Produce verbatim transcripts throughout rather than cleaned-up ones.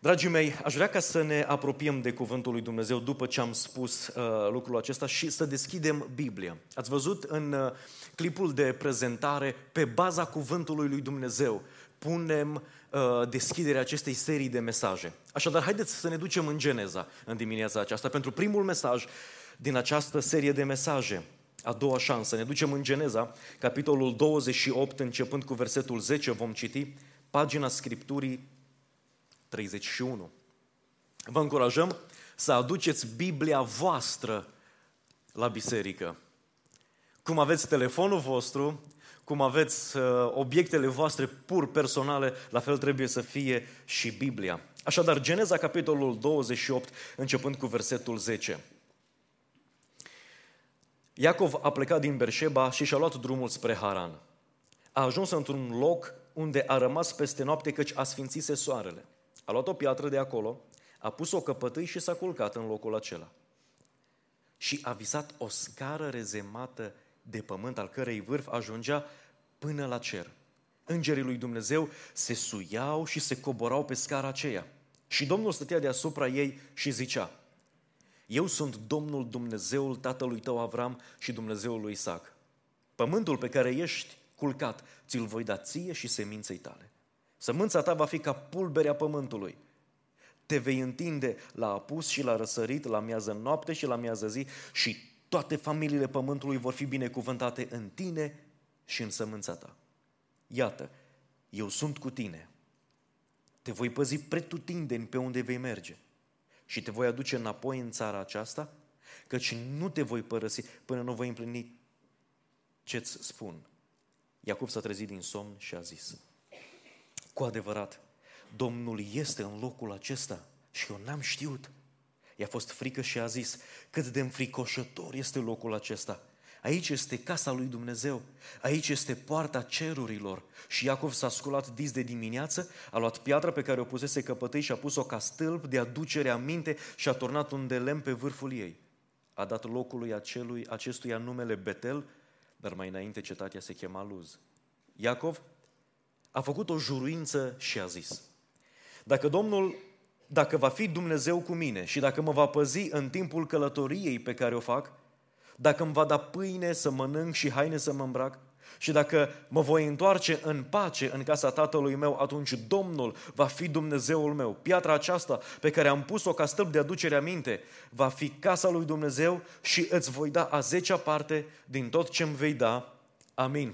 Dragii mei, aș vrea ca să ne apropiem de Cuvântul lui Dumnezeu după ce am spus uh, lucrul acesta și să deschidem Biblia. Ați văzut în uh, clipul de prezentare, pe baza Cuvântului lui Dumnezeu, punem uh, deschiderea acestei serii de mesaje. Așadar, haideți să ne ducem în Geneza în dimineața aceasta pentru primul mesaj din această serie de mesaje. A doua șansă. Ne ducem în Geneza, capitolul douăzeci și opt, începând cu versetul zece, vom citi pagina Scripturii treizeci și unu. Vă încurajăm să aduceți Biblia voastră la biserică. Cum aveți telefonul vostru, cum aveți uh, obiectele voastre pur personale, la fel trebuie să fie și Biblia. Așadar, Geneza, capitolul douăzeci și opt, începând cu versetul zece. Iacov a plecat din Berșeba și și-a luat drumul spre Haran. A ajuns într-un loc unde a rămas peste noapte, căci a sfințise soarele. A luat o piatră de acolo, a pus-o căpătâi și s-a culcat în locul acela. Și a visat o scară rezemată de pământ, al cărei vârf ajungea până la cer. Îngerii lui Dumnezeu se suiau și se coborau pe scara aceea. Și Domnul stătea deasupra ei și zicea: Eu sunt Domnul Dumnezeul tatălui tău Avram și Dumnezeul lui Isaac. Pământul pe care ești culcat, ți-l voi da ție și seminței tale. Sămânța ta va fi ca pulberea pământului. Te vei întinde la apus și la răsărit, la miază noapte și la miază zi, și toate familiile pământului vor fi binecuvântate în tine și în sămânța ta. Iată, eu sunt cu tine. Te voi păzi pretutindeni pe unde vei merge și te voi aduce înapoi în țara aceasta, căci nu te voi părăsi până nu voi împlini ce-ți spun. Iacov s-a trezit din somn și a zis: Cu adevărat, Domnul este în locul acesta și eu n-am știut. I-a fost frică și a zis: Cât de înfricoșător este locul acesta! Aici este casa lui Dumnezeu, aici este poarta cerurilor. Și Iacov s-a sculat dis de dimineață, a luat piatra pe care o pusese căpătâi și a pus-o ca stâlp de aducere aminte și a turnat un de lemn pe vârful ei. A dat locului acelui, acestuia numele Betel, dar mai înainte cetatea se chema Luz. Iacov a făcut o juruință și a zis: Dacă Domnul, dacă va fi Dumnezeu cu mine și dacă mă va păzi în timpul călătoriei pe care o fac, dacă îmi va da pâine să mănânc și haine să mă îmbrac, și dacă mă voi întoarce în pace în casa tatălui meu, atunci Domnul va fi Dumnezeul meu. Piatra aceasta pe care am pus-o ca stâlp de aducere aminte va fi casa lui Dumnezeu și îți voi da a zecea parte din tot ce îmi vei da. Amin.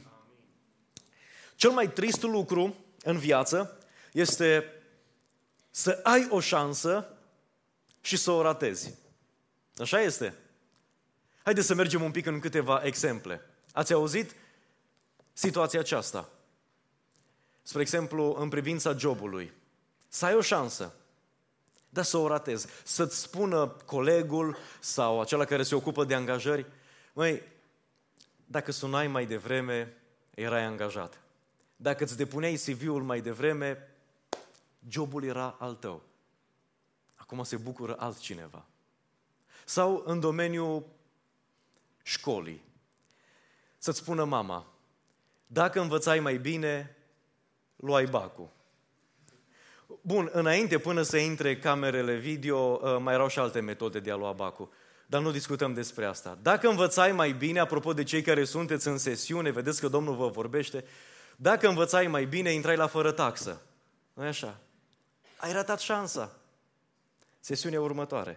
Cel mai trist lucru în viață este să ai o șansă și să o ratezi. Așa este. Haideți să mergem un pic în câteva exemple. Ați auzit situația aceasta? Spre exemplu, în privința jobului. Să ai o șansă, dar să o ratezi. Să-ți spună colegul sau acela care se ocupă de angajări: măi, dacă sunai mai devreme, erai angajat. Dacă îți depuneai C V-ul mai devreme, jobul era al tău. Acum se bucură altcineva. Sau în domeniul școlii. Să-ți spună mama: dacă învățai mai bine, luai bacul. Bun, înainte, până să intre camerele video, mai erau și alte metode de a lua bacul. Dar nu discutăm despre asta. Dacă învățai mai bine, apropo de cei care sunteți în sesiune, vedeți că Domnul vă vorbește, dacă învățai mai bine, intrai la fără taxă. Nu-i așa? Ai ratat șansa. Sesiunea următoare.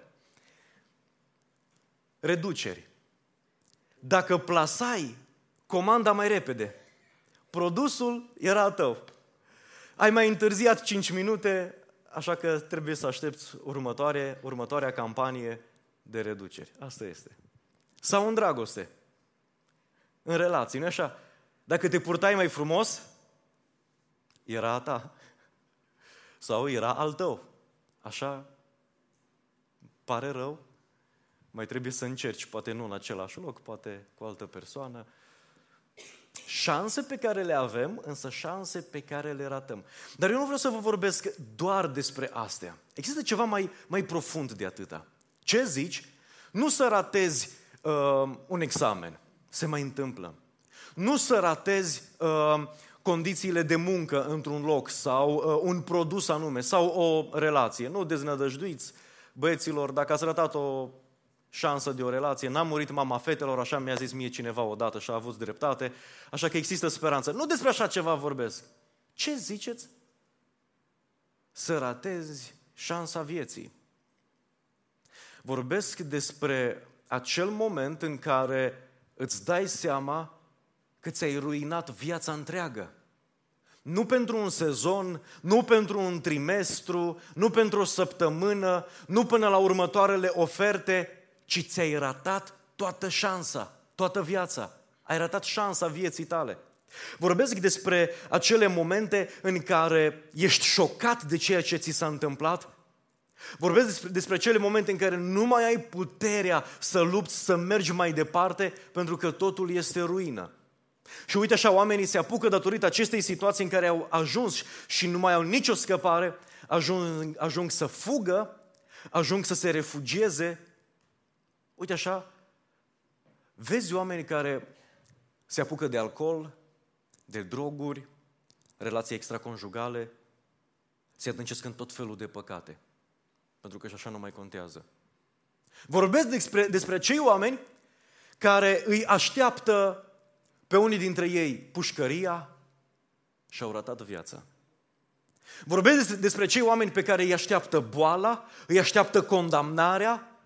Reduceri. Dacă plasai comanda mai repede, produsul era al tău. Ai mai întârziat cinci minute, așa că trebuie să aștepți următoare, următoarea campanie de reduceri. Asta este. Sau în dragoste. În relații, nu-i așa? Dacă te purtai mai frumos, era a ta. Sau era al tău. Așa pare rău. Mai trebuie să încerci, poate nu în același loc, poate cu altă persoană. Șanse pe care le avem, însă șanse pe care le ratăm. Dar eu nu vreau să vă vorbesc doar despre astea. Există ceva mai, mai profund de atâta. Ce zici? Nu să ratezi uh, un examen. Se mai întâmplă. Nu să ratezi uh, condițiile de muncă într-un loc sau uh, un produs anume sau o relație. Nu deznădăjduiți, băieților, dacă ați ratat o șansă de o relație, n-a murit mama fetelor, așa mi-a zis mie cineva odată și a avut dreptate, așa că există speranță. Nu despre așa ceva vorbesc. Ce ziceți? Să ratezi șansa vieții. Vorbesc despre acel moment în care îți dai seama că ți-ai ruinat viața întreagă. Nu pentru un sezon, nu pentru un trimestru, nu pentru o săptămână, nu până la următoarele oferte, ci ți-ai ratat toată șansa, toată viața. Ai ratat șansa vieții tale. Vorbesc despre acele momente în care ești șocat de ceea ce ți s-a întâmplat. Vorbesc despre, despre acele momente în care nu mai ai puterea să lupți, să mergi mai departe, pentru că totul este ruină. Și uite așa, oamenii se apucă datorită acestei situații în care au ajuns și nu mai au nicio scăpare, ajung, ajung să fugă, ajung să se refugieze. Uite așa, vezi oameni care se apucă de alcool, de droguri, relații extraconjugale, se adâncesc în tot felul de păcate, pentru că și așa nu mai contează. Vorbesc despre, despre cei oameni care îi așteaptă pe unii dintre ei pușcăria și au ratat viața. Vorbesc despre cei oameni pe care îi așteaptă boala, îi așteaptă condamnarea,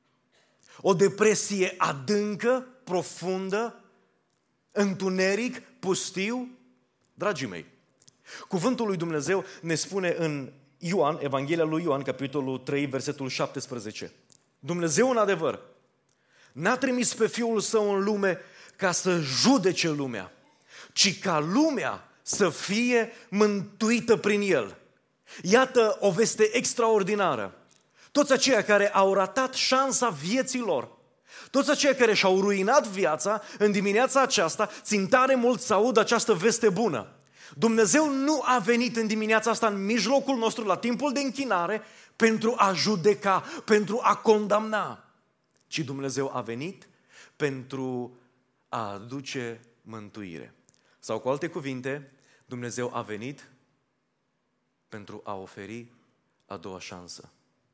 o depresie adâncă, profundă, întuneric, pustiu. Dragii mei, cuvântul lui Dumnezeu ne spune în Ioan, Evanghelia lui Ioan, capitolul trei, versetul șaptesprezece. Dumnezeu, în adevăr, n-a trimis pe Fiul Său în lume ca să judece lumea, ci ca lumea să fie mântuită prin El. Iată o veste extraordinară. Toți aceia care au ratat șansa vieții lor, toți aceia care și-au ruinat viața, în dimineața aceasta, țin tare mult să aud această veste bună. Dumnezeu nu a venit în dimineața asta în mijlocul nostru, la timpul de închinare, pentru a judeca, pentru a condamna, ci Dumnezeu a venit pentru a aduce mântuire. Sau cu alte cuvinte, Dumnezeu a venit pentru a oferi a doua șansă.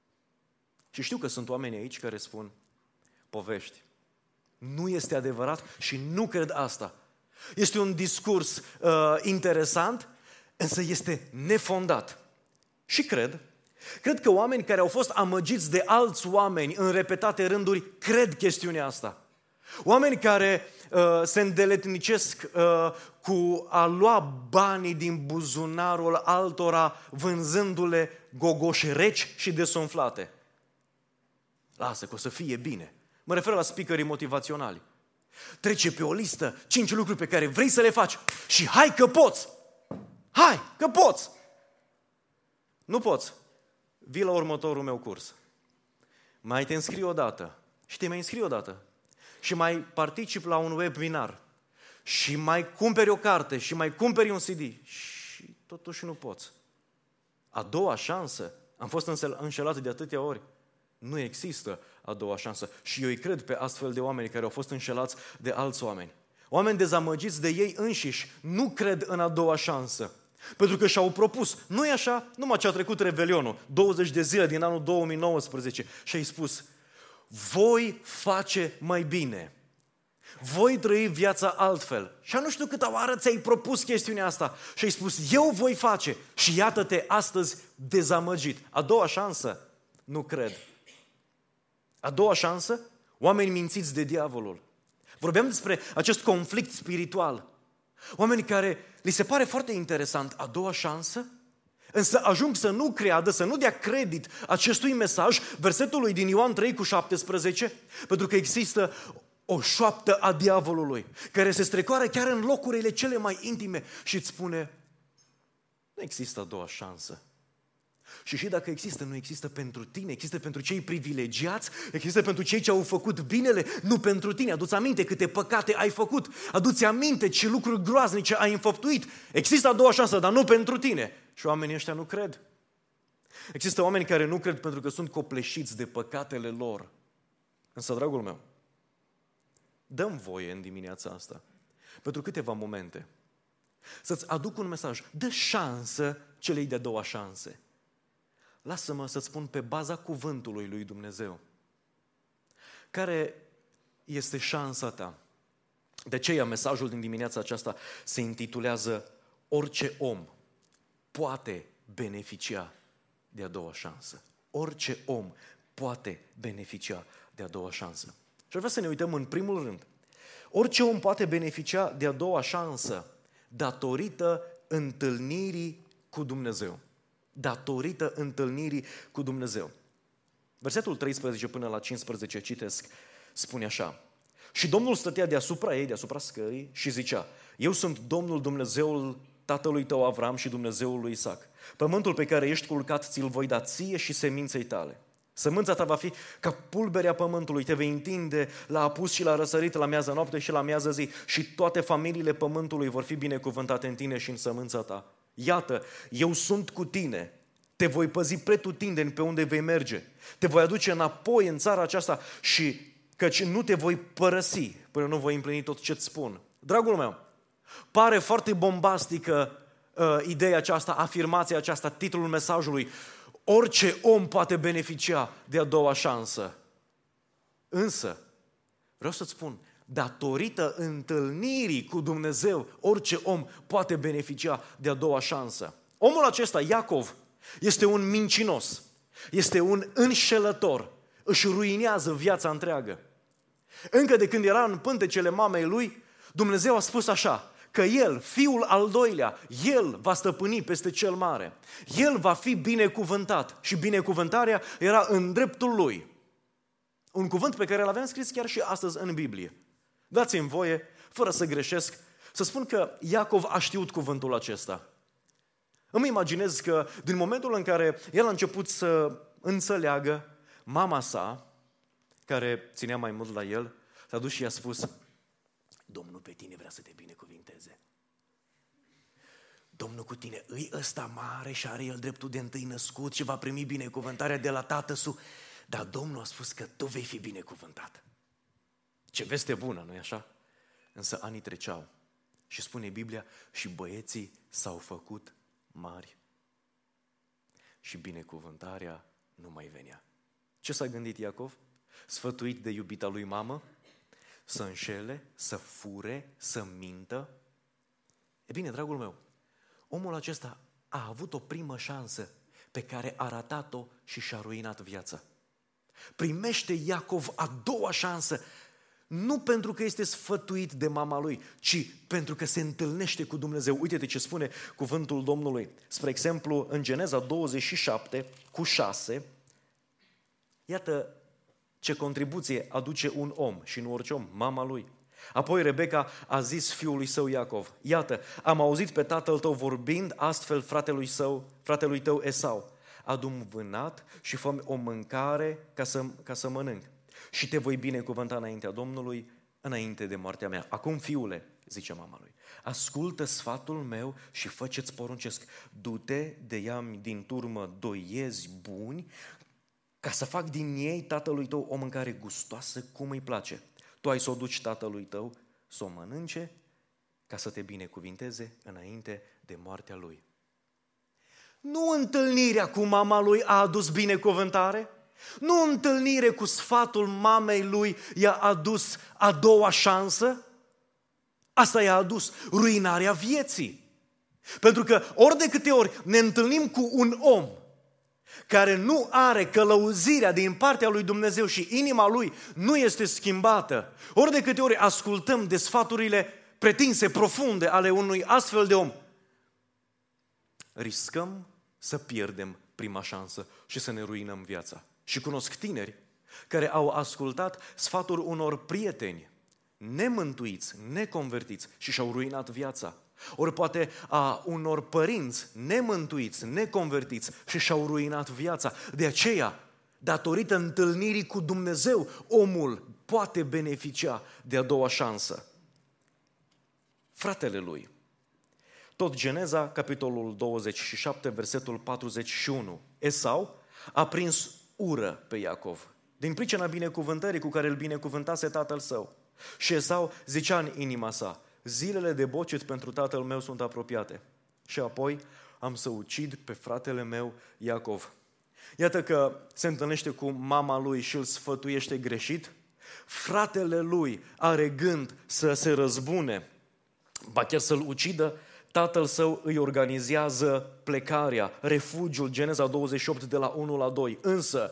Și știu că sunt oameni aici care spun povești. Nu este adevărat și nu cred asta. Este un discurs uh, interesant, însă este nefondat. Și cred, cred că oameni care au fost amăgiți de alți oameni în repetate rânduri, cred chestiunea asta. Oameni care uh, se îndeletnicesc uh, cu a lua banii din buzunarul altora, vânzându-le gogoși reci și desumflate. Lasă că o să fie bine. Mă refer la speakerii motivaționali. Trece pe o listă cinci lucruri pe care vrei să le faci și hai că poți! Hai că poți! Nu poți. Vii la următorul meu curs. Mai te înscrii odată și te mai înscrii odată. Și mai participi la un webinar. Și mai cumperi o carte și mai cumperi un C D. Și totuși nu poți. A doua șansă. Am fost înșelat de atâtea ori. Nu există a doua șansă. Și eu îi cred pe astfel de oameni care au fost înșelați de alți oameni. Oameni dezamăgiți de ei înșiși nu cred în a doua șansă. Pentru că și-au propus. Nu e așa? Numai ce a trecut Revelionul, douăzeci de zile din anul două mii nouăsprezece. Și ai spus, voi face mai bine. Voi trăi viața altfel. Și nu știu câtă oară ți-ai propus chestiunea asta. Și ai spus, eu voi face. Și iată-te astăzi dezamăgit. A doua șansă? Nu cred. A doua șansă? Oameni mințiți de diavolul. Vorbeam despre acest conflict spiritual. Oameni care li se pare foarte interesant a doua șansă, însă ajung să nu creadă, să nu dea credit acestui mesaj, versetului din Ioan trei cu șaptesprezece, pentru că există o șoaptă a diavolului care se strecoară chiar în locurile cele mai intime și îți spune, nu există a doua șansă. Și și dacă există, nu există pentru tine, există pentru cei privilegiați, există pentru cei ce au făcut binele, nu pentru tine. Adu-ți aminte câte păcate ai făcut, adu-ți aminte ce lucruri groaznice ai înfăptuit. Există a doua șansă, dar nu pentru tine. Și oamenii ăștia nu cred. Există oameni care nu cred pentru că sunt copleșiți de păcatele lor. Însă, dragul meu, dăm voie în dimineața asta pentru câteva momente să-ți aduc un mesaj. Dă șansă celei de-a doua șanse. Lasă-mă să-ți spun pe baza cuvântului lui Dumnezeu. Care este șansa ta? De aceea mesajul din dimineața aceasta se intitulează Orice om poate beneficia de a doua șansă. Orice om poate beneficia de a doua șansă. Și ar vrea să ne uităm în primul rând. Orice om poate beneficia de a doua șansă datorită întâlnirii cu Dumnezeu. Datorită întâlnirii cu Dumnezeu. Versetul treisprezece până la cincisprezece citesc, spune așa. Și Domnul stătea deasupra ei, deasupra scării și zicea, eu sunt Domnul Dumnezeul tatălui tău Avram și Dumnezeul lui Isaac. Pământul pe care ești culcat ți-l voi da ție și seminței tale. Sămânța ta va fi ca pulberea pământului, te vei întinde la apus și la răsărit, la miază noapte și la miază zi și toate familiile pământului vor fi binecuvântate în tine și în sămânța ta. Iată, eu sunt cu tine, te voi păzi pretutindeni pe unde vei merge, te voi aduce înapoi în țara aceasta și căci nu te voi părăsi până nu voi împlini tot ce-ți spun. Dragul meu, pare foarte bombastică uh, ideea aceasta, afirmația aceasta, titlul mesajului. Orice om poate beneficia de a doua șansă. Însă, vreau să-ți spun, datorită întâlnirii cu Dumnezeu, orice om poate beneficia de a doua șansă. Omul acesta, Iacov, este un mincinos, este un înșelător, își ruinează viața întreagă. Încă de când era în pântecele mamei lui, Dumnezeu a spus așa, că el, fiul al doilea, el va stăpâni peste cel mare. El va fi binecuvântat și binecuvântarea era în dreptul lui. Un cuvânt pe care îl avem scris chiar și astăzi în Biblie. Dați-mi voie, fără să greșesc, să spun că Iacov a știut cuvântul acesta. Îmi imaginez că din momentul în care el a început să înțeleagă, mama sa, care ținea mai mult la el, s-a dus și i-a spus, Domnul pe tine vrea să te binecuvinteze. Domnul cu tine, îi ăsta mare și are el dreptul de întâi născut și va primi binecuvântarea de la tatăsu, dar Domnul a spus că tu vei fi binecuvântat. Ce veste bună, nu-i așa? Însă anii treceau și spune Biblia, și băieții s-au făcut mari și binecuvântarea nu mai venea. Ce s-a gândit Iacov? Sfătuit de iubita lui mamă, să înșele, să fure, să mintă. E bine, dragul meu, omul acesta a avut o primă șansă pe care a ratat-o și și-a ruinat viața. Primește Iacov a doua șansă, nu pentru că este sfătuit de mama lui, ci pentru că se întâlnește cu Dumnezeu. Uite-te ce spune cuvântul Domnului. Spre exemplu, în Geneza douăzeci și șapte, cu șase, iată ce contribuție aduce un om și nu orice om, mama lui. Apoi Rebecca a zis fiului său Iacov, iată, am auzit pe tatăl tău vorbind astfel fratelui său, fratelui tău Esau, adu-mi vânat și fă-mi o mâncare ca să, ca să mănânc și te voi binecuvânta înaintea Domnului, înainte de moartea mea. Acum, fiule, zice mama lui, ascultă sfatul meu și fă ce-ți poruncesc. Du-te de ia din turmă doi iezi buni, ca să fac din ei tatălui tău o mâncare gustoasă cum îi place. Tu ai să o duci tatălui tău să o mănânce ca să te binecuvinteze înainte de moartea lui. Nu întâlnirea cu mama lui a adus binecuvântare, nu întâlnire cu sfatul mamei lui i-a adus a doua șansă, asta i-a adus ruinarea vieții. Pentru că ori de câte ori ne întâlnim cu un om care nu are călăuzirea din partea lui Dumnezeu și inima lui nu este schimbată, ori de câte ori ascultăm de sfaturile pretinse, profunde ale unui astfel de om, riscăm să pierdem prima șansă și să ne ruinăm viața. Și cunosc tineri care au ascultat sfaturi unor prieteni nemântuiți, neconvertiți și și-au ruinat viața. Ori poate a unor părinți nemântuiți, neconvertiți și și-au ruinat viața. De aceea, datorită întâlnirii cu Dumnezeu, omul poate beneficia de a doua șansă. Fratele lui, tot Geneza, capitolul douăzeci și șapte, versetul patruzeci și unu, Esau a prins ură pe Iacov, din pricina binecuvântării cu care îl binecuvântase tatăl său. Și Esau zicea în inima sa, zilele de bocet pentru tatăl meu sunt apropiate și apoi am să ucid pe fratele meu Iacov. Iată că se întâlnește cu mama lui și îl sfătuiește greșit. Fratele lui are gând să se răzbune, ba chiar să-l ucidă. Tatăl său îi organizează plecarea, refugiul, Geneza douăzeci și opt de la unu la doi. Însă,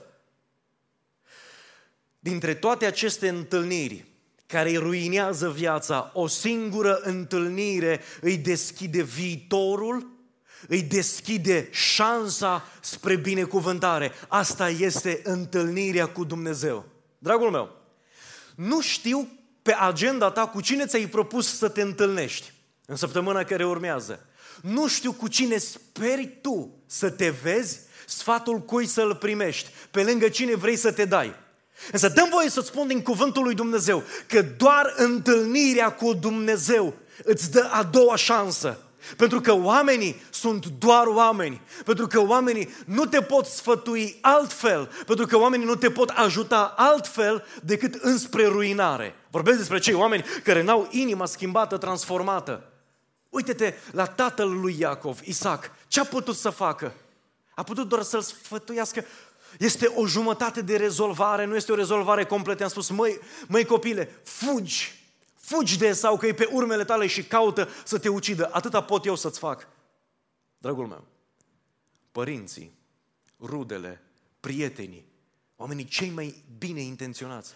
dintre toate aceste întâlniri care îi ruinează viața, o singură întâlnire îi deschide viitorul, îi deschide șansa spre binecuvântare. Asta este întâlnirea cu Dumnezeu. Dragul meu, nu știu pe agenda ta cu cine ți-ai propus să te întâlnești în săptămâna care urmează. Nu știu cu cine speri tu să te vezi, sfatul cui să-l primești, pe lângă cine vrei să te dai. Însă dă-mi voie să-ți spun din cuvântul lui Dumnezeu că doar întâlnirea cu Dumnezeu îți dă a doua șansă. Pentru că oamenii sunt doar oameni, pentru că oamenii nu te pot sfătui altfel, pentru că oamenii nu te pot ajuta altfel decât înspre ruinare. Vorbesc despre cei oameni care n-au inima schimbată, transformată. Uite-te la tatăl lui Iacov, Isaac, ce a putut să facă? A putut doar să-l sfătuiască. Este o jumătate de rezolvare, nu este o rezolvare completă. Am spus, măi, măi copile, fugi! Fugi de Esau, că e pe urmele tale și caută să te ucidă. Atâta pot eu să-ți fac. Dragul meu, părinții, rudele, prietenii, oamenii cei mai bine intenționați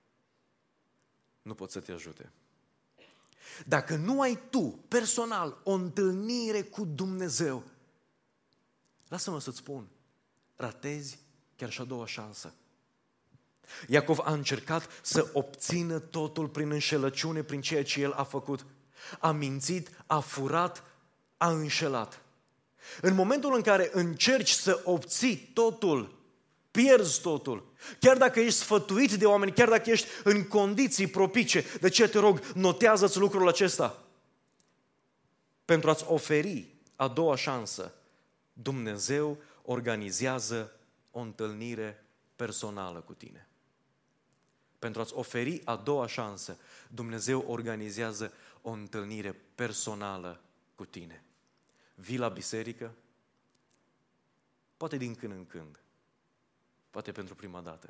nu pot să te ajute. Dacă nu ai tu, personal, o întâlnire cu Dumnezeu, lasă-mă să-ți spun, ratezi chiar și a doua șansă. Iacov a încercat să obțină totul prin înșelăciune, prin ceea ce el a făcut. A mințit, a furat, a înșelat. În momentul în care încerci să obții totul, pierzi totul. Chiar dacă ești sfătuit de oameni, chiar dacă ești în condiții propice, de ce te rog, notează-ți lucrul acesta. Pentru a-ți oferi a doua șansă, Dumnezeu organizează o întâlnire personală cu tine. Pentru a-ți oferi a doua șansă, Dumnezeu organizează o întâlnire personală cu tine. Vii la biserică, poate din când în când, poate pentru prima dată.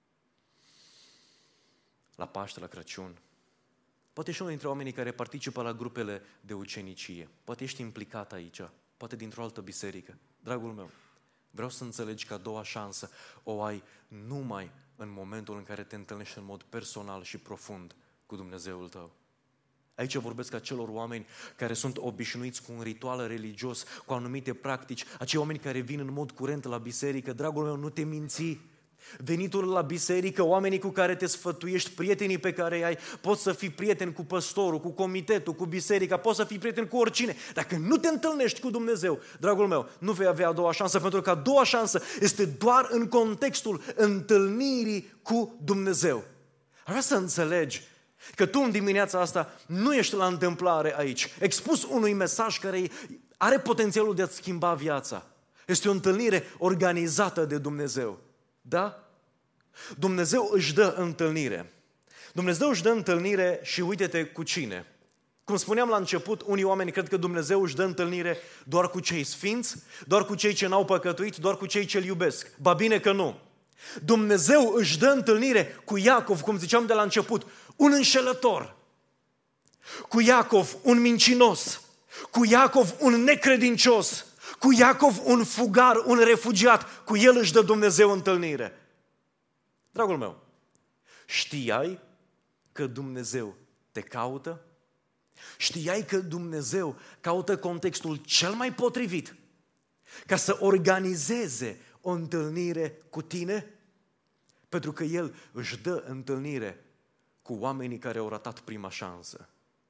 La Paște, la Crăciun, poate ești unul dintre oamenii care participă la grupele de ucenicie, poate ești implicat aici, poate dintr-o altă biserică. Dragul meu, vreau să înțelegi că a doua șansă o ai numai în momentul în care te întâlnești în mod personal și profund cu Dumnezeul tău. Aici vorbesc acelor oameni care sunt obișnuiți cu un ritual religios, cu anumite practici, acei oameni care vin în mod curent la biserică. Dragul meu, nu te minți. Venitul la biserică, oamenii cu care te sfătuiești, prietenii pe care îi ai, poți să fii prieten cu păstorul, cu comitetul, cu biserica, poți să fii prieten cu oricine. Dacă nu te întâlnești cu Dumnezeu, dragul meu, nu vei avea a doua șansă, pentru că a doua șansă este doar în contextul întâlnirii cu Dumnezeu. Aș vrea să înțelegi că tu în dimineața asta nu ești la întâmplare aici, expus unui mesaj care are potențialul de a-ți schimba viața. Este o întâlnire organizată de Dumnezeu. Da? Dumnezeu își dă întâlnire. Dumnezeu își dă întâlnire și uite-te cu cine. Cum spuneam la început, unii oameni cred că Dumnezeu își dă întâlnire doar cu cei sfinți, doar cu cei ce n-au păcătuit, doar cu cei ce-L iubesc. Ba bine că nu. Dumnezeu își dă întâlnire cu Iacov, cum ziceam de la început, un înșelător. Cu Iacov, un mincinos. Cu Iacov, un necredincios. Cu Iacov, un fugar, un refugiat. Cu el își dă Dumnezeu întâlnire. Dragul meu, știai că Dumnezeu te caută? Știai că Dumnezeu caută contextul cel mai potrivit ca să organizeze o întâlnire cu tine? Pentru că El își dă întâlnire cu oamenii care au ratat prima șansă.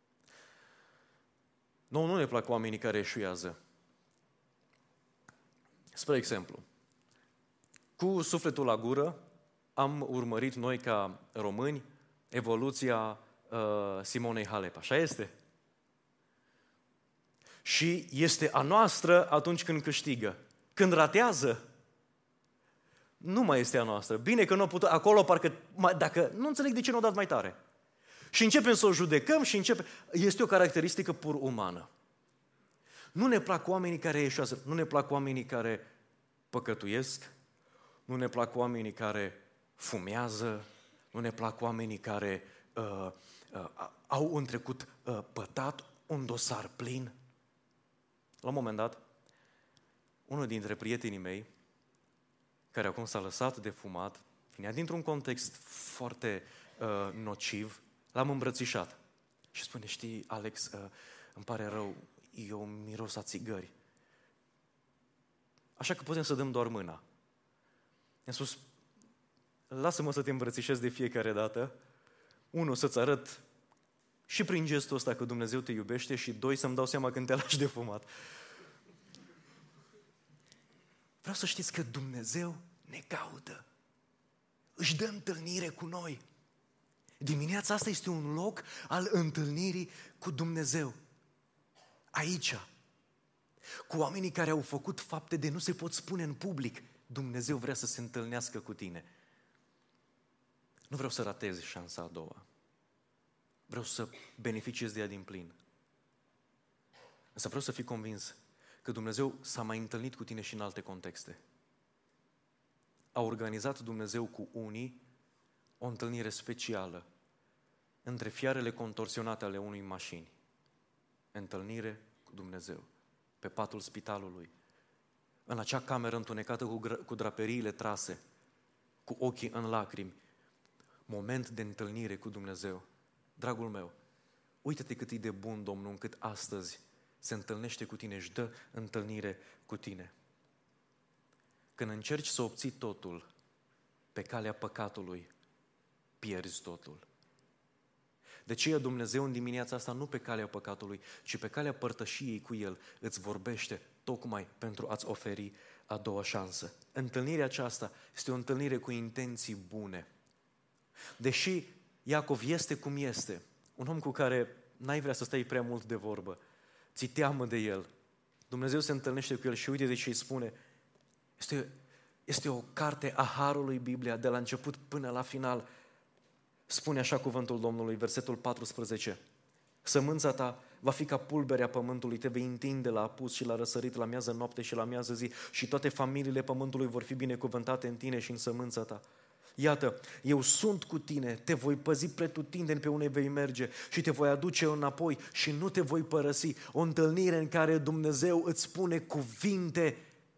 Nouă nu ne plac oamenii care eșuează. Spre exemplu, cu sufletul la gură am urmărit noi ca români evoluția uh, Simonei Halep. Așa este? Și este a noastră atunci când câștigă. Când ratează, nu mai este a noastră. Bine că nu a putut, acolo parcă, dacă, nu înțeleg de ce nu a dat mai tare. Și începem să o judecăm și începem... Este o caracteristică pur umană. Nu ne plac oamenii care ieșează, nu ne plac oamenii care păcătuiesc, nu ne plac oamenii care fumează, nu ne plac oamenii care uh, uh, au un trecut uh, pătat, un dosar plin. La un moment dat, unul dintre prietenii mei, care acum s-a lăsat de fumat, vinea dintr-un context foarte uh, nociv, l-am îmbrățișat. Și spune, știi, Alex, uh, îmi pare rău, eu miros a țigări. Așa că putem să dăm doar mâna. I-am spus, lasă-mă să te îmbrățișez de fiecare dată. Unu, să-ți arăt și prin gestul ăsta că Dumnezeu te iubește și doi, să-mi dau seama când te lași de fumat. Vreau să știți că Dumnezeu ne caută. Își dă întâlnire cu noi. Dimineața asta este un loc al întâlnirii cu Dumnezeu. Aici. Cu oamenii care au făcut fapte de nu se pot spune în public. Dumnezeu vrea să se întâlnească cu tine. Nu vreau să ratez șansa a doua. Vreau să beneficiez de ea din plin. Însă vreau să fii convins că Dumnezeu s-a mai întâlnit cu tine și în alte contexte. A organizat Dumnezeu cu unii o întâlnire specială între fiarele contorsionate ale unei mașini. Întâlnire cu Dumnezeu, pe patul spitalului, în acea cameră întunecată cu, cu draperiile trase, cu ochii în lacrimi. Moment de întâlnire cu Dumnezeu. Dragul meu, uită-te cât e de bun Domnul încât astăzi se întâlnește cu tine, își dă întâlnire cu tine. Când încerci să obții totul pe calea păcatului, pierzi totul. De aceea Dumnezeu în dimineața asta nu pe calea păcatului, ci pe calea părtășiei cu El îți vorbește tocmai pentru a-ți oferi a doua șansă. Întâlnirea aceasta este o întâlnire cu intenții bune. Deși Iacov este cum este, un om cu care n-ai vrea să stai prea mult de vorbă, ți teamă de el, Dumnezeu se întâlnește cu el și uite de ce îi spune. Este, este o carte a Harului Biblia, de la început până la final. Spune așa cuvântul Domnului, versetul paisprezece. Sămânța ta va fi ca pulberea pământului, te vei întinde la apus și la răsărit, la miază noapte și la miază zi și toate familiile pământului vor fi binecuvântate în tine și în sămânța ta. Iată, eu sunt cu tine, te voi păzi pretutindeni pe unde vei merge și te voi aduce înapoi și nu te voi părăsi. O întâlnire în care Dumnezeu îți spune cuvinte,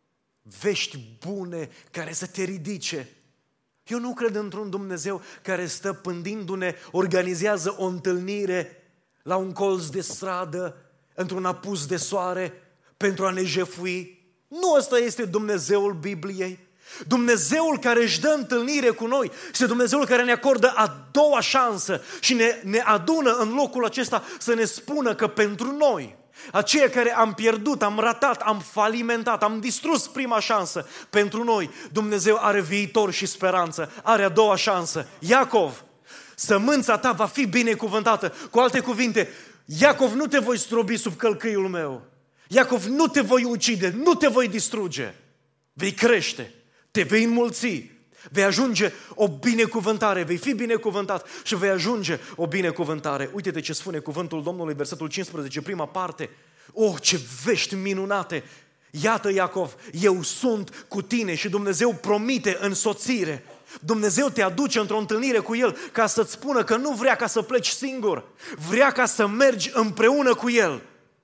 vești bune care să te ridice. Eu nu cred într-un Dumnezeu care stă pândindu-ne, organizează o întâlnire la un colț de stradă, într-un apus de soare, pentru a ne jefui. Nu ăsta este Dumnezeul Bibliei. Dumnezeul care își dă întâlnire cu noi este Dumnezeul care ne acordă a doua șansă și ne, ne adună în locul acesta să ne spună că pentru noi, aceia care am pierdut, am ratat, am falimentat, am distrus prima șansă, pentru noi Dumnezeu are viitor și speranță, are a doua șansă. Iacov, sămânța ta va fi binecuvântată. Cu alte cuvinte, Iacov, nu te voi strobi sub călcâiul meu. Iacov, nu te voi ucide, nu te voi distruge. Vei crește, te vei înmulți, vei ajunge o binecuvântare, vei fi binecuvântat și vei ajunge o binecuvântare. Uite-te ce spune cuvântul Domnului, versetul cincisprezece, prima parte. Oh, ce vești minunate! Iată, Iacov, eu sunt cu tine și Dumnezeu promite însoțire. Dumnezeu te aduce într-o întâlnire cu El ca să-ți spună că nu vrea ca să pleci singur, vrea ca să mergi împreună cu El.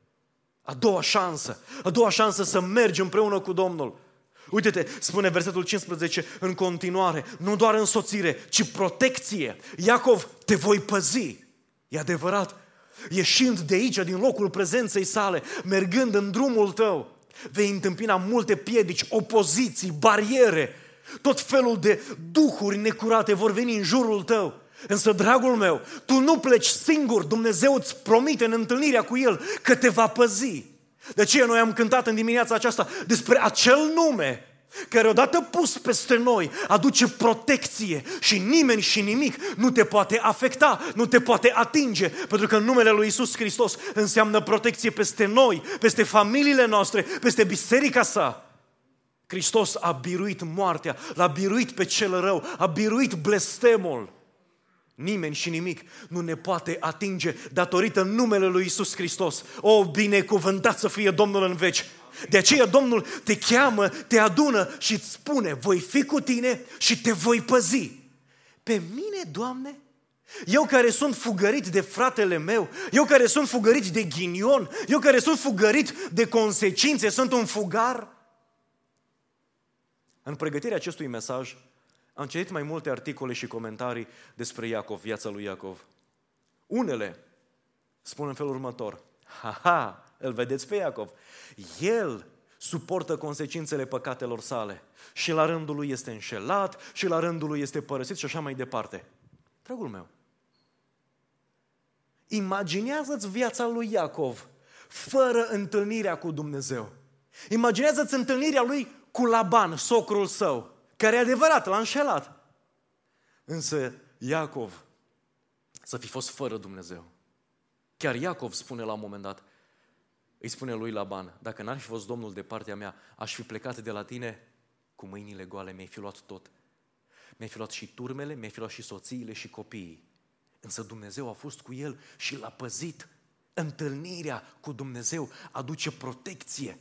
A doua șansă, a doua șansă să mergi împreună cu Domnul. Uite-te, spune versetul cincisprezece în continuare, nu doar însoțire, ci protecție. Iacov, te voi păzi. E adevărat, ieșind de aici, din locul prezenței sale, mergând în drumul tău, vei întâmpina multe piedici, opoziții, bariere, tot felul de duhuri necurate vor veni în jurul tău. Însă, dragul meu, tu nu pleci singur, Dumnezeu îți promite în întâlnirea cu El că te va păzi. De aceea noi am cântat în dimineața aceasta despre acel nume care odată pus peste noi aduce protecție și nimeni și nimic nu te poate afecta, nu te poate atinge, pentru că numele lui Iisus Hristos înseamnă protecție peste noi, peste familiile noastre, peste biserica sa. Hristos a biruit moartea, l-a biruit pe cel rău, a biruit blestemul. Nimeni și nimic nu ne poate atinge datorită numele lui Iisus Hristos. O, binecuvântat să fie Domnul în veci! De aceea Domnul te cheamă, te adună și îți spune, voi fi cu tine și te voi păzi. Pe mine, Doamne? Eu care sunt fugărit de fratele meu, eu care sunt fugărit de ghinion, eu care sunt fugărit de consecințe, sunt un fugar? În pregătirea acestui mesaj am citit mai multe articole și comentarii despre Iacov, viața lui Iacov. Unele spun în felul următor, ha-ha, îl vedeți pe Iacov, el suportă consecințele păcatelor sale și la rândul lui este înșelat și la rândul lui este părăsit și așa mai departe. Dragul meu, imaginează-ți viața lui Iacov fără întâlnirea cu Dumnezeu. Imaginează-ți întâlnirea lui cu Laban, socrul său, care e adevărat, l-a înșelat. Însă Iacov să fi fost fără Dumnezeu. Chiar Iacov spune la un moment dat, îi spune lui Laban, dacă n-ar fi fost Domnul de partea mea, aș fi plecat de la tine cu mâinile goale, mi-ai fi luat tot. Mi-ai fi luat și turmele, mi-ai fi luat și soțiile și copiii. Însă Dumnezeu a fost cu el și l-a păzit. Întâlnirea cu Dumnezeu aduce protecție.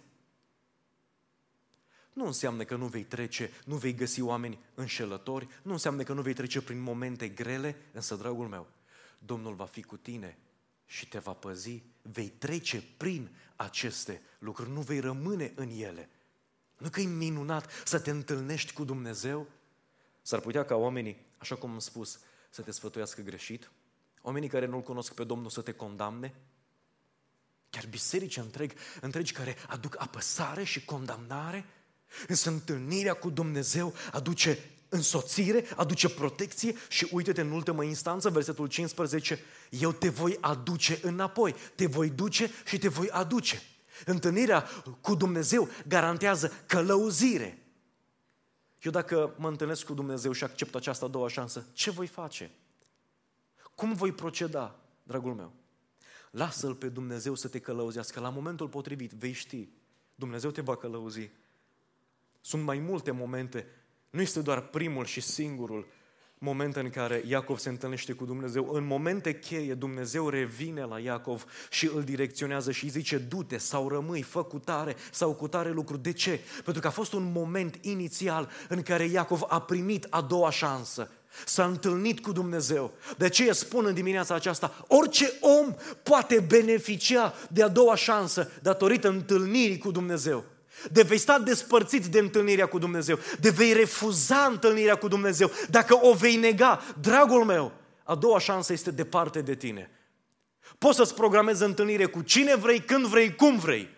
Nu înseamnă că nu vei trece, nu vei găsi oameni înșelători, nu înseamnă că nu vei trece prin momente grele, însă, dragul meu, Domnul va fi cu tine și te va păzi, vei trece prin aceste lucruri, nu vei rămâne în ele. Nu că e minunat să te întâlnești cu Dumnezeu? S-ar putea ca oamenii, așa cum am spus, să te sfătuiască greșit, oamenii care nu-L cunosc pe Domnul să te condamne, chiar biserici întregi, întregi care aduc apăsare și condamnare, însă întâlnirea cu Dumnezeu aduce însoțire, aduce protecție și uite-te în ultimă instanță, versetul cincisprezece, eu te voi aduce înapoi, te voi duce și te voi aduce. Întâlnirea cu Dumnezeu garantează călăuzire. Eu dacă mă întâlnesc cu Dumnezeu și accept această a doua șansă, ce voi face? Cum voi proceda, dragul meu? Lasă-L pe Dumnezeu să te călăuzească. La momentul potrivit vei ști, Dumnezeu te va călăuzi. Sunt mai multe momente, nu este doar primul și singurul moment în care Iacov se întâlnește cu Dumnezeu. În momente cheie, Dumnezeu revine la Iacov și îl direcționează și îi zice, du-te sau rămâi, fă cu tare sau cu tare lucru. De ce? Pentru că a fost un moment inițial în care Iacov a primit a doua șansă. S-a întâlnit cu Dumnezeu. De aceea spun în dimineața aceasta, orice om poate beneficia de a doua șansă datorită întâlnirii cu Dumnezeu. De vei sta despărțit de întâlnirea cu Dumnezeu, de vei refuza întâlnirea cu Dumnezeu, dacă o vei nega, dragul meu, a doua șansă este departe de tine. Poți să-ți programezi întâlnire cu cine vrei, când vrei, cum vrei.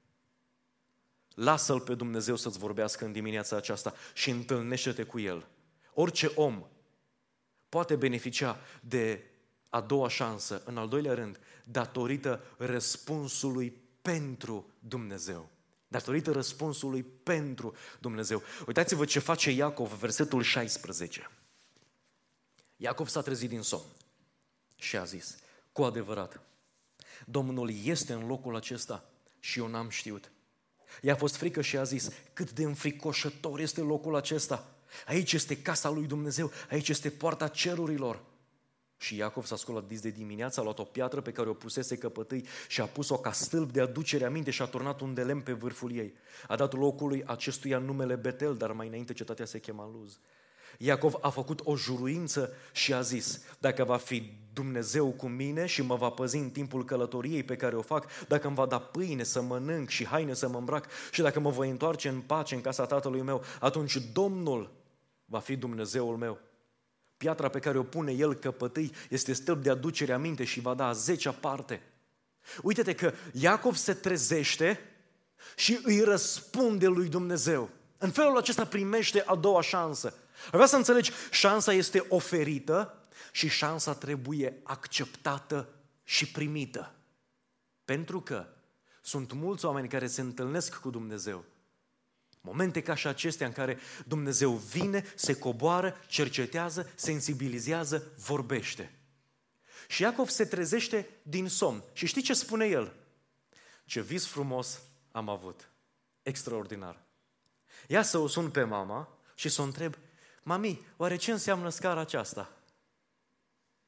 Lasă-L pe Dumnezeu să-ți vorbească în dimineața aceasta și întâlnește-te cu El. Orice om poate beneficia de a doua șansă, în al doilea rând, datorită răspunsului pentru Dumnezeu. Datorită răspunsului pentru Dumnezeu. Uitați-vă ce face Iacov, versetul șaisprezece. Iacov s-a trezit din somn și a zis, cu adevărat, Domnul este în locul acesta și eu n-am știut. I-a fost frică și a zis, cât de înfricoșător este locul acesta. Aici este casa lui Dumnezeu, aici este poarta cerurilor. Și Iacov s-a sculat dis de dimineață, a luat o piatră pe care o pusese căpătâi și a pus-o ca stâlp de aducere aminte și a turnat un de lemn pe vârful ei. A dat locului acestuia numele Betel, dar mai înainte cetatea se chema Luz. Iacov a făcut o juruință și a zis, dacă va fi Dumnezeu cu mine și mă va păzi în timpul călătoriei pe care o fac, dacă îmi va da pâine să mănânc și haine să mă îmbrac și dacă mă voi întoarce în pace în casa tatălui meu, atunci Domnul va fi Dumnezeul meu. Piatra pe care o pune el căpătâi este stâlp de aducere aminte și va da a zecea parte. Uite-te că Iacov se trezește și îi răspunde lui Dumnezeu. În felul acesta primește a doua șansă. Vreau să înțelegi, șansa este oferită și șansa trebuie acceptată și primită. Pentru că sunt mulți oameni care se întâlnesc cu Dumnezeu. Momente ca și acestea în care Dumnezeu vine, se coboară, cercetează, sensibilizează, vorbește. Și Iacov se trezește din somn. Și știi ce spune el? Ce vis frumos am avut. Extraordinar. Ia să o sun pe mama și să o întreb, mami, oare ce înseamnă scara aceasta?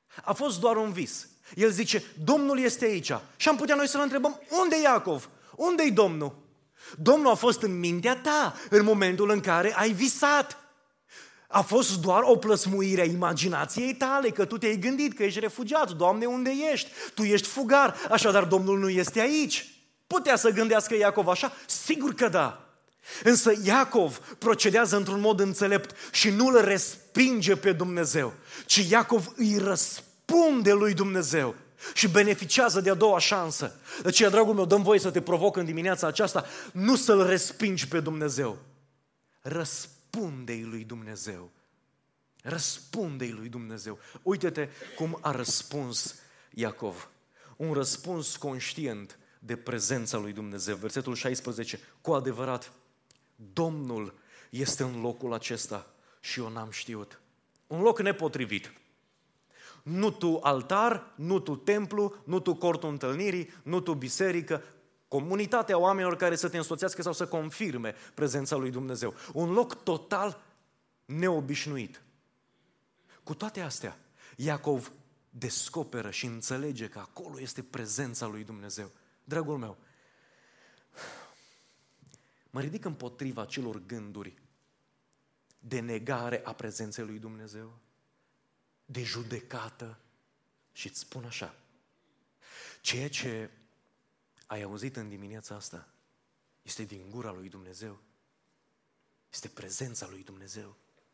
A fost doar un vis. El zice, Domnul este aici. Și am putea noi să-l întrebăm, unde e Iacov? Unde-i Domnul? Domnul a fost în mintea ta în momentul în care ai visat. A fost doar o plăsmuire a imaginației tale, că tu te-ai gândit că ești refugiat. Doamne, unde ești? Tu ești fugar, așadar Domnul nu este aici. Putea să gândească Iacov așa? Sigur că da. Însă Iacov procedează într-un mod înțelept și nu îl respinge pe Dumnezeu, ci Iacov îi răspunde lui Dumnezeu și beneficiază de a doua șansă. De aceea, dragul meu, dăm voie să te provoc în dimineața aceasta, nu să-L respingi pe Dumnezeu. Răspunde-i lui Dumnezeu. Răspunde-i lui Dumnezeu. Uite-te cum a răspuns Iacov. Un răspuns conștient de prezența lui Dumnezeu. Versetul șaisprezece. Cu adevărat, Domnul este în locul acesta și eu n-am știut. Un loc nepotrivit. Nu tu altar, nu tu templu, nu tu cortul întâlnirii, nu tu biserică, comunitatea oamenilor care să te însoțească sau să confirme prezența lui Dumnezeu. Un loc total neobișnuit. Cu toate astea, Iacov descoperă și înțelege că acolo este prezența lui Dumnezeu. Dragul meu, mă ridic împotriva celor gânduri de negare a prezenței lui Dumnezeu, de judecată și îți spun așa, ceea ce ai auzit în dimineața asta este din gura lui Dumnezeu, este prezența lui Dumnezeu.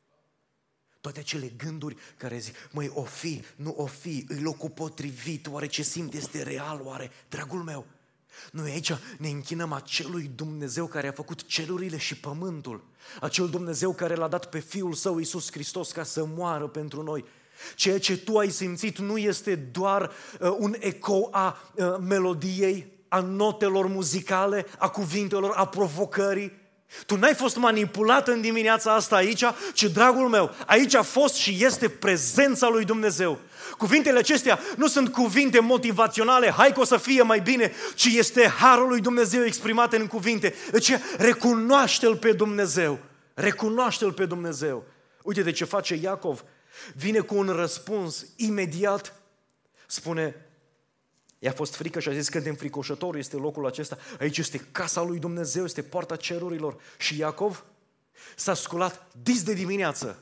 Toate acele gânduri care zic, măi, o fi, nu o fi, îi locul potrivit, oare ce simt este real, oare? Dragul meu, noi aici ne închinăm acelui Dumnezeu care a făcut cerurile și pământul, acel Dumnezeu care l-a dat pe Fiul Său Iisus Hristos ca să moară pentru noi. Ceea ce tu ai simțit nu este doar uh, un ecou a uh, melodiei, a notelor muzicale, a cuvintelor, a provocării. Tu n-ai fost manipulat în dimineața asta aici, ci, dragul meu, aici a fost și este prezența lui Dumnezeu. Cuvintele acestea nu sunt cuvinte motivaționale, hai că o să fie mai bine, ci este harul lui Dumnezeu exprimat în cuvinte. Deci recunoaște-L pe Dumnezeu, recunoaște-L pe Dumnezeu. Uite de ce face Iacov, vine cu un răspuns imediat, spune, i-a fost frică și a zis că de înfricoșător este locul acesta, aici este casa lui Dumnezeu, este poarta cerurilor. Și Iacov s-a sculat dis de dimineață.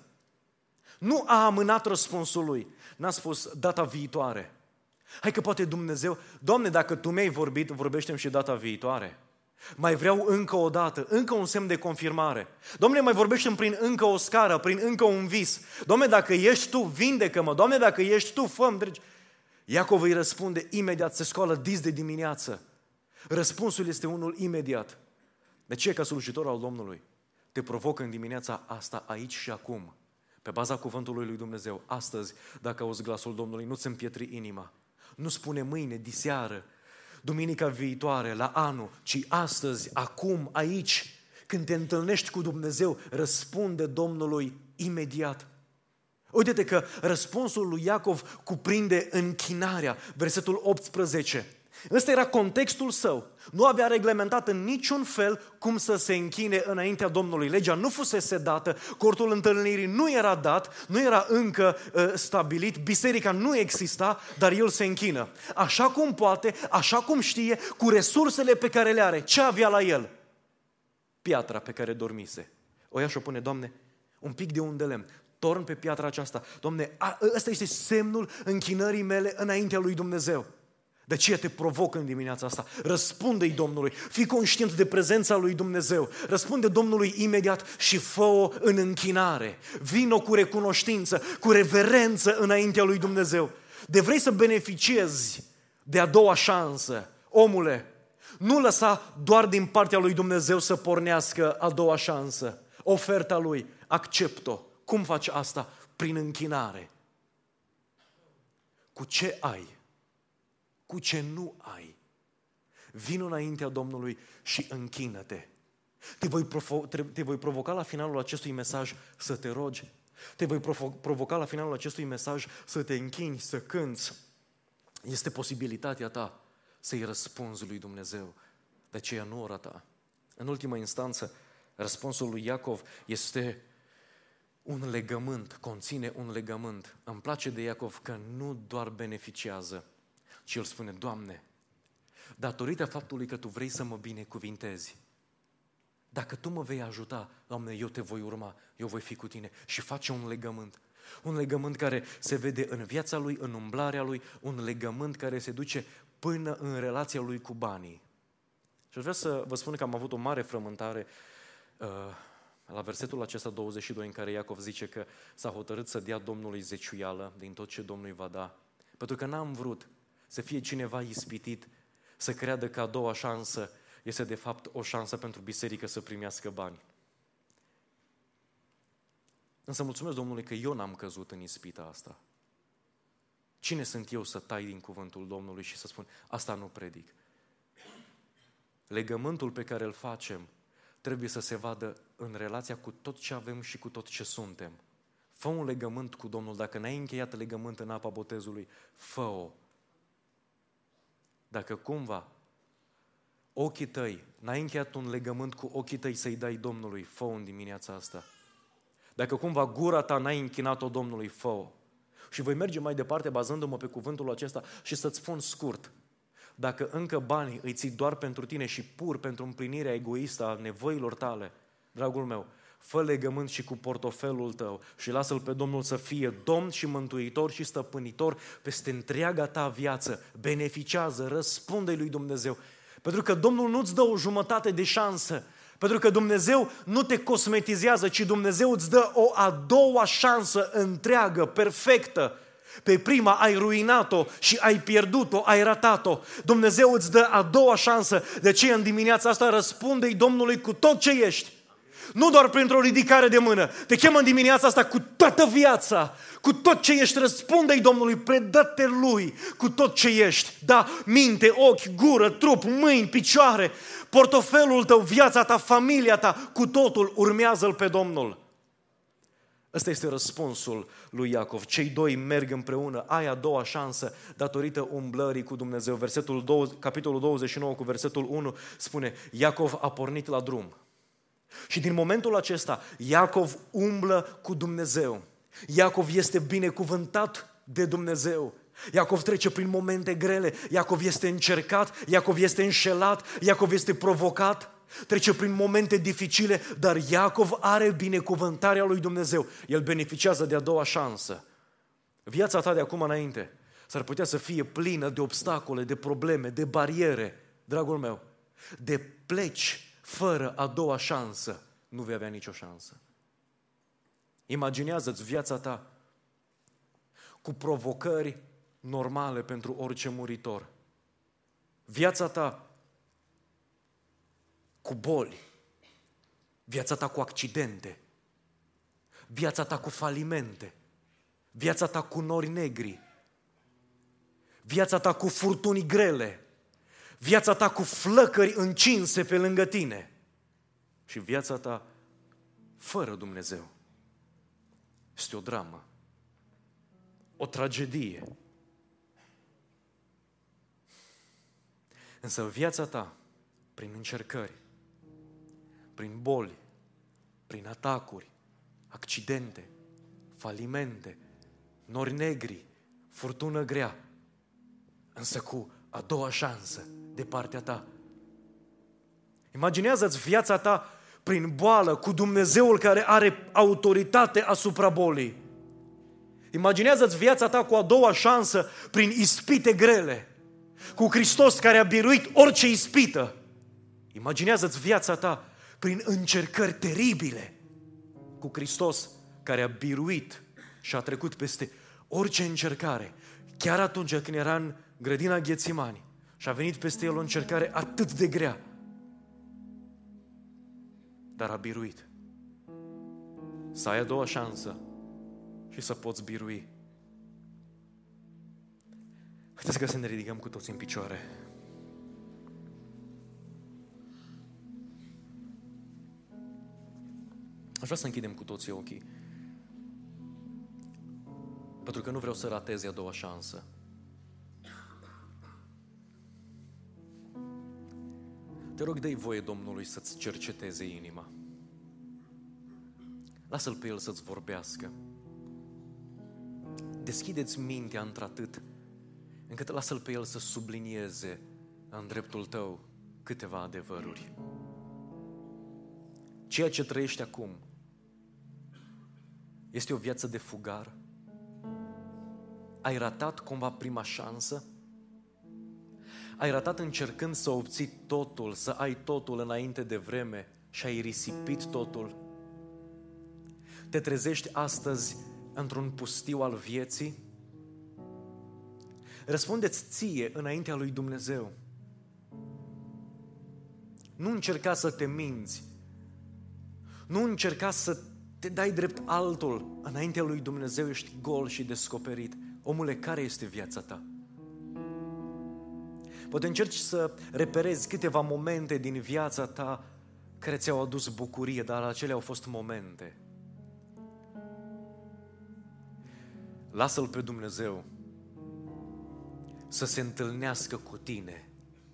Nu a amânat răspunsul lui, n-a spus data viitoare. Hai că poate Dumnezeu, Doamne, dacă Tu mi-ai vorbit, vorbește-mi și data viitoare. Mai vreau încă o dată, încă un semn de confirmare. Doamne, mai vorbește-mi prin încă o scară, prin încă un vis. Doamne, dacă ești Tu, vindecă-mă. Doamne, dacă ești Tu, fă-mi dregi. Iacov îi răspunde imediat, se scoală dis de dimineață. Răspunsul este unul imediat. De ce, ca slujitor al Domnului, te provoc în dimineața asta, aici și acum, pe baza cuvântului lui Dumnezeu, astăzi, dacă auzi glasul Domnului, nu-ți împietri inima. Nu spune mâine, diseară, duminica viitoare, la anul, ci astăzi, acum, aici, când te întâlnești cu Dumnezeu, răspunde Domnului imediat. Uite-te că răspunsul lui Iacov cuprinde închinarea, versetul optsprezece. Ăsta era contextul său. Nu avea reglementat în niciun fel cum să se închine înaintea Domnului. Legea nu fusese dată, cortul întâlnirii nu era dat, nu era încă uh, stabilit, biserica nu exista, dar el se închină. Așa cum poate, așa cum știe, cu resursele pe care le are. Ce avea la el? Piatra pe care dormise. O ia și o pune, Doamne, un pic de un de lemn. Torn pe piatra aceasta. Doamne, a, ăsta este semnul închinării mele înaintea lui Dumnezeu. De ce te provoc în dimineața asta? Răspunde-i Domnului, fii conștient de prezența lui Dumnezeu, răspunde Domnului imediat și fă-o în închinare. Vino cu recunoștință, cu reverență înaintea lui Dumnezeu. De vrei să beneficiezi de a doua șansă, omule, nu lăsa doar din partea lui Dumnezeu să pornească a doua șansă. Oferta lui, accept-o. Cum faci asta? Prin închinare. Cu ce ai? Cu ce nu ai? Vino înaintea Domnului și închină-te. Te voi, provo- te voi provoca la finalul acestui mesaj să te rogi. Te voi provo- provoca la finalul acestui mesaj să te închini, să cânți. Este posibilitatea ta să-i răspunzi lui Dumnezeu. De aceea nu o rata. În ultima instanță, răspunsul lui Iacov este Un legământ conține un legământ. Îmi place de Iacov că nu doar beneficiază, ci el spune, Doamne, datorită faptului că Tu vrei să mă binecuvintezi, dacă Tu mă vei ajuta, Doamne, eu Te voi urma, eu voi fi cu Tine. Și face un legământ. Un legământ care se vede în viața lui, în umblarea lui, un legământ care se duce până în relația lui cu banii. Și aș vrea să vă spun că am avut o mare frământare uh, la versetul acesta douăzeci și doi, în care Iacov zice că s-a hotărât să dea Domnului zeciuială din tot ce Domnul îi va da. Pentru că n-am vrut să fie cineva ispitit să creadă că a doua șansă este de fapt o șansă pentru biserică să primească bani. Însă mulțumesc Domnului că eu n-am căzut în ispita asta. Cine sunt eu să tai din cuvântul Domnului și să spun, asta nu predic? Legământul pe care îl facem trebuie să se vadă în relația cu tot ce avem și cu tot ce suntem. Fă un legământ cu Domnul. Dacă n-ai încheiat legământ în apa botezului, fă-o. Dacă cumva ochii tăi, n-ai încheiat un legământ cu ochii tăi să-i dai Domnului, fă-o în dimineața asta. Dacă cumva gura ta n-ai închinat-o Domnului, fă-o. Și voi merge mai departe bazându-mă pe cuvântul acesta și să-ți spun scurt. Dacă încă banii îi ții doar pentru tine și pur pentru împlinirea egoistă a nevoilor tale, dragul meu, fă legământ și cu portofelul tău și lasă-L pe Domnul să fie Domn și Mântuitor și Stăpânitor peste întreaga ta viață. Beneficiază, răspunde lui Dumnezeu. Pentru că Domnul nu-ți dă o jumătate de șansă, pentru că Dumnezeu nu te cosmetizează, ci Dumnezeu îți dă o a doua șansă întreagă, perfectă. Pe prima ai ruinat-o și ai pierdut-o, ai ratat-o. Dumnezeu îți dă a doua șansă, de aceea în dimineața asta răspunde-i Domnului cu tot ce ești. Nu doar printr-o ridicare de mână. Te chem în dimineața asta cu toată viața, cu tot ce ești, răspunde-i Domnului, predă-te Lui cu tot ce ești. Da, minte, ochi, gură, trup, mâini, picioare, portofelul tău, viața ta, familia ta, cu totul urmează-L pe Domnul. Ăsta este răspunsul lui Iacov. Cei doi merg împreună, ai a doua șansă datorită umblării cu Dumnezeu. Versetul doi, capitolul douăzeci și nouă cu versetul unu spune, Iacov a pornit la drum. Și din momentul acesta, Iacov umblă cu Dumnezeu. Iacov este binecuvântat de Dumnezeu. Iacov trece prin momente grele, Iacov este încercat, Iacov este înșelat, Iacov este provocat, trece prin momente dificile, dar Iacov are binecuvântarea lui Dumnezeu. El beneficiază de a doua șansă. Viața ta de acum înainte s-ar putea să fie plină de obstacole, de probleme, de bariere, dragul meu, de pleci fără a doua șansă, nu vei avea nicio șansă. Imaginează-ți viața ta cu provocări normale pentru orice muritor. Viața ta cu boli, viața ta cu accidente, viața ta cu falimente, viața ta cu nori negri, viața ta cu furtuni grele, viața ta cu flăcări încinse pe lângă tine și viața ta fără Dumnezeu. Este o dramă, o tragedie. Însă viața ta, prin încercări, prin boli, prin atacuri, accidente, falimente, nori negri, furtună grea, însă cu a doua șansă de partea ta. Imaginează-ți viața ta prin boală, cu Dumnezeul care are autoritate asupra bolii. Imaginează-ți viața ta cu a doua șansă prin ispite grele, cu Hristos care a biruit orice ispită. Imaginează-ți viața ta prin încercări teribile, cu Hristos care a biruit și a trecut peste orice încercare, chiar atunci când era în grădina Ghețimani și a venit peste el o încercare atât de grea, dar a biruit. Să ai a doua șansă și să poți birui. Haideți că să ne ridicăm cu toți în picioare. Aș vrea să închidem cu toții ochii, pentru că nu vreau să ratezi a doua șansă. Te rog, dă-i voie Domnului să-ți cerceteze inima. lasă-L pe El să-ți vorbească. Deschide-ți mintea într-atât încât lasă-L pe El să sublinieze în dreptul tău câteva adevăruri. Ceea ce trăiești acum este o viață de fugar? Ai ratat cumva prima șansă? Ai ratat încercând să obții totul, să ai totul înainte de vreme și ai risipit totul? Te trezești astăzi într-un pustiu al vieții? Răspunde-ți ție înaintea lui Dumnezeu. Nu încerca să te minți. Nu încerca să te dai drept altul. Înaintea lui Dumnezeu ești gol și descoperit. Omule, care este viața ta? Poate încerci să reperezi câteva momente din viața ta care ți-au adus bucurie, dar acelea au fost momente. Lasă-L pe Dumnezeu să se întâlnească cu tine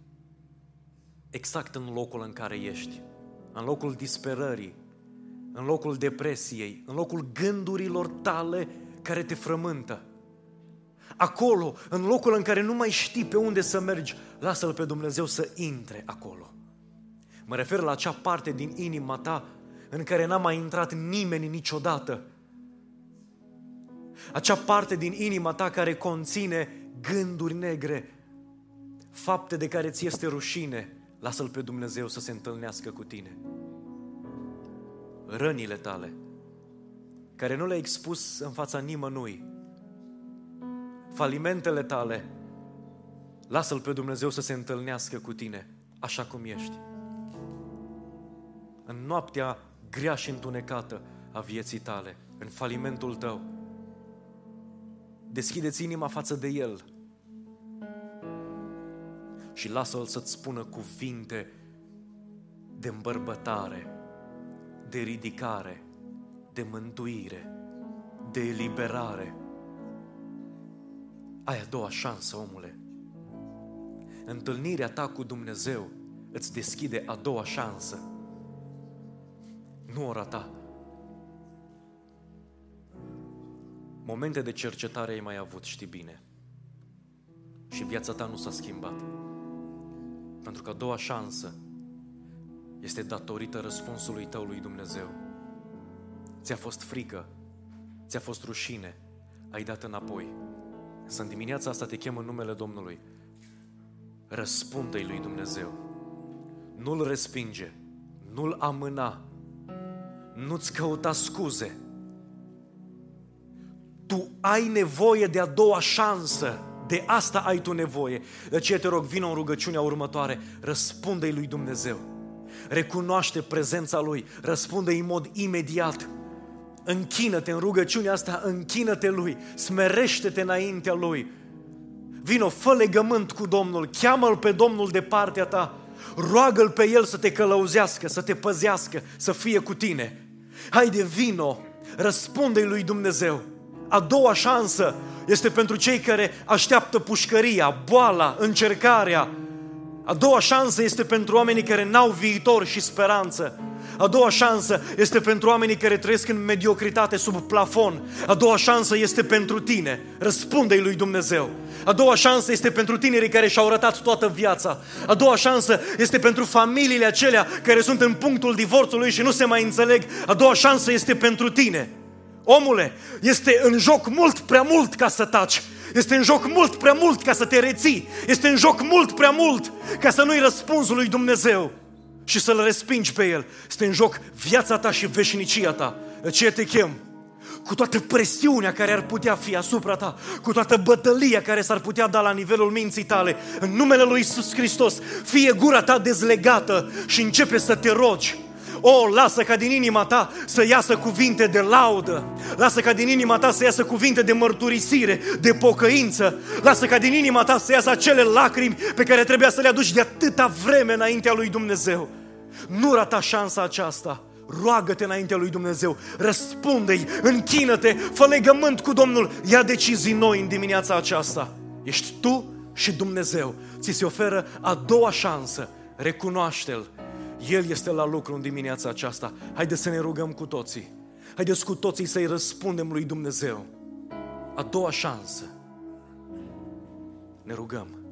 exact în locul în care ești, în locul disperării, în locul depresiei, în locul gândurilor tale care te frământă. Acolo, în locul în care nu mai știi pe unde să mergi, lasă-L pe Dumnezeu să intre acolo. Mă refer la acea parte din inima ta în care n-a mai intrat nimeni niciodată. Acea parte din inima ta care conține gânduri negre, fapte de care ți este rușine, lasă-L pe Dumnezeu să se întâlnească cu tine. Rănile tale, care nu le-ai expus în fața nimănui, falimentele tale, lasă-L pe Dumnezeu să se întâlnească cu tine așa cum ești. În noaptea grea și întunecată a vieții tale, în falimentul tău, deschide-ți inima față de El și lasă-L să-ți spună cuvinte de îmbărbătare, de ridicare, de mântuire, de eliberare. Ai a doua șansă, omule. Întâlnirea ta cu Dumnezeu îți deschide a doua șansă. Nu o rata. Momente de cercetare ai mai avut, știi bine. Și viața ta nu s-a schimbat. Pentru că a doua șansă este datorită răspunsului tău lui Dumnezeu. Ți-a fost frică, ți-a fost rușine, ai dat înapoi. Să în dimineața asta te chem în numele Domnului. Răspunde-i lui Dumnezeu. Nu-L respinge, nu-L amâna, nu-ți căuta scuze. Tu ai nevoie de a doua șansă. De asta ai tu nevoie. De aceea te rog, vină în rugăciunea următoare. Răspunde-i lui Dumnezeu. Recunoaște prezența Lui. Răspunde-i în mod imediat. Închină-te în rugăciunea asta, închină-te Lui. Smerește-te înaintea Lui. Vino, fă legământ cu Domnul. Cheamă-L pe Domnul de partea ta. Roagă-L pe El să te călăuzească, să te păzească, să fie cu tine. Haide, vino, răspunde-i lui Dumnezeu. A doua șansă este pentru cei care așteaptă pușcăria, boala, încercarea. A doua șansă este pentru oamenii care n-au viitor și speranță. A doua șansă este pentru oamenii care trăiesc în mediocritate sub plafon. A doua șansă este pentru tine. Răspunde-i lui Dumnezeu. A doua șansă este pentru tinerii care și-au rătat toată viața. A doua șansă este pentru familiile acelea care sunt în punctul divorțului și nu se mai înțeleg. A doua șansă este pentru tine. Omule, este în joc mult prea mult ca să taci. Este în joc mult prea mult ca să te reții. Este în joc mult prea mult ca să nu-i răspunsul lui Dumnezeu și să-L respingi pe El. Este în joc viața ta și veșnicia ta. De aceea te chem, cu toată presiunea care ar putea fi asupra ta, cu toată bătălia care s-ar putea da la nivelul minții tale, în numele lui Iisus Hristos, fie gura ta dezlegată și începe să te rogi. O, lasă ca din inima ta să iasă cuvinte de laudă. Lasă ca din inima ta să iasă cuvinte de mărturisire, de pocăință. Lasă ca din inima ta să iasă acele lacrimi pe care trebuia să le aduci de atâta vreme înaintea lui Dumnezeu. Nu rata șansa aceasta. Roagă-te înaintea lui Dumnezeu, răspunde-i, închină-te, fă legământ cu Domnul, ia decizii noi în dimineața aceasta. Ești tu și Dumnezeu. Ți se oferă a doua șansă. Recunoaște-L. El este la lucru în dimineața aceasta. Haideți să ne rugăm cu toții. Haideți cu toții să-i răspundem lui Dumnezeu. A doua șansă. Ne rugăm.